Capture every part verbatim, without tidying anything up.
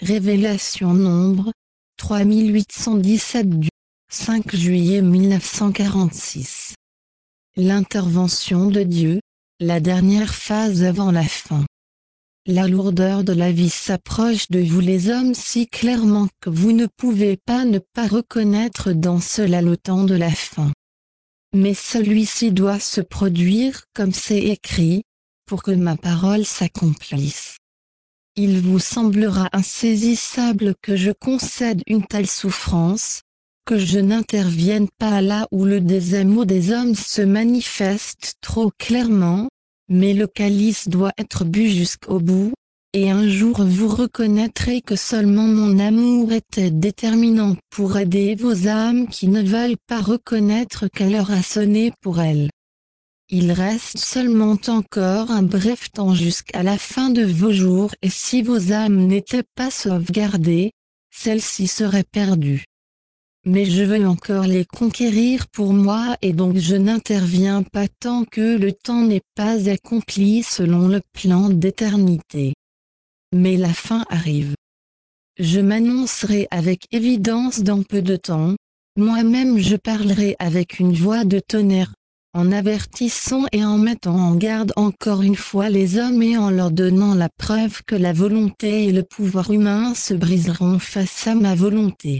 Révélation Nombre, trois mille huit cent dix-sept du cinq juillet mille neuf cent quarante-six. L'intervention de Dieu, la dernière phase avant la fin. La lourdeur de la vie s'approche de vous les hommes si clairement que vous ne pouvez pas ne pas reconnaître dans cela le temps de la fin. Mais celui-ci doit se produire comme c'est écrit, pour que ma parole s'accomplisse. Il vous semblera insaisissable que je concède une telle souffrance, que je n'intervienne pas là où le désamour des hommes se manifeste trop clairement, mais le calice doit être bu jusqu'au bout, et un jour vous reconnaîtrez que seulement mon amour était déterminant pour aider vos âmes qui ne veulent pas reconnaître qu'elle heure a sonné pour elles. Il reste seulement encore un bref temps jusqu'à la fin de vos jours et si vos âmes n'étaient pas sauvegardées, celles-ci seraient perdues. Mais je veux encore les conquérir pour moi et donc je n'interviens pas tant que le temps n'est pas accompli selon le plan d'éternité. Mais la fin arrive. Je m'annoncerai avec évidence dans peu de temps, moi-même je parlerai avec une voix de tonnerre, en avertissant et en mettant en garde encore une fois les hommes et en leur donnant la preuve que la volonté et le pouvoir humain se briseront face à ma volonté.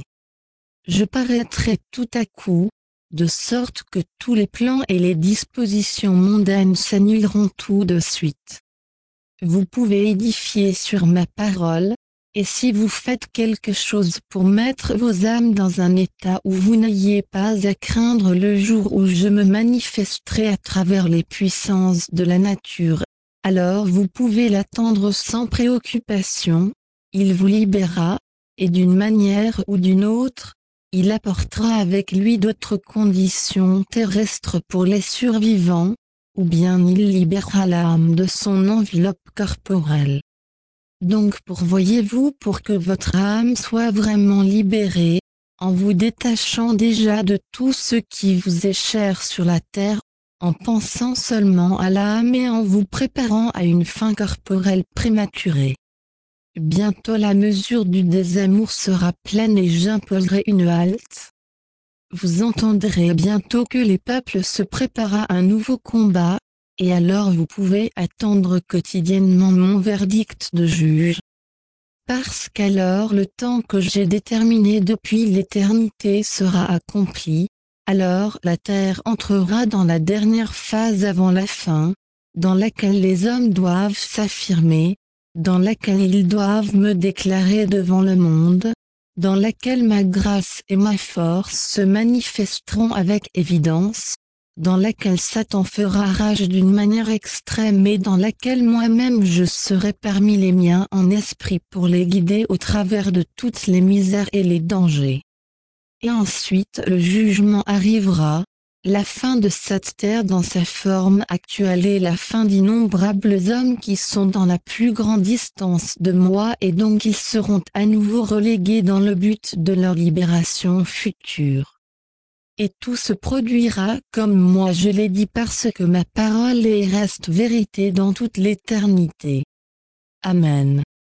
Je paraîtrai tout à coup, de sorte que tous les plans et les dispositions mondaines s'annuleront tout de suite. Vous pouvez édifier sur ma parole, et si vous faites quelque chose pour mettre vos âmes dans un état où vous n'ayez pas à craindre le jour où je me manifesterai à travers les puissances de la nature, alors vous pouvez l'attendre sans préoccupation, il vous libérera, et d'une manière ou d'une autre, il apportera avec lui d'autres conditions terrestres pour les survivants, ou bien il libérera l'âme de son enveloppe corporelle. Donc pourvoyez-vous pour que votre âme soit vraiment libérée, en vous détachant déjà de tout ce qui vous est cher sur la terre, en pensant seulement à l'âme et en vous préparant à une fin corporelle prématurée. Bientôt la mesure du désamour sera pleine et j'imposerai une halte. Vous entendrez bientôt que les peuples se préparent à un nouveau combat, et alors vous pouvez attendre quotidiennement mon verdict de juge. Parce qu'alors le temps que j'ai déterminé depuis l'éternité sera accompli, alors la terre entrera dans la dernière phase avant la fin, dans laquelle les hommes doivent s'affirmer, dans laquelle ils doivent me déclarer devant le monde, dans laquelle ma grâce et ma force se manifesteront avec évidence, dans laquelle Satan fera rage d'une manière extrême et dans laquelle moi-même je serai parmi les miens en esprit pour les guider au travers de toutes les misères et les dangers. Et ensuite le jugement arrivera, la fin de cette terre dans sa forme actuelle et la fin d'innombrables hommes qui sont dans la plus grande distance de moi et donc ils seront à nouveau relégués dans le but de leur libération future. Et tout se produira comme moi je l'ai dit parce que ma parole est et reste vérité dans toute l'éternité. Amen.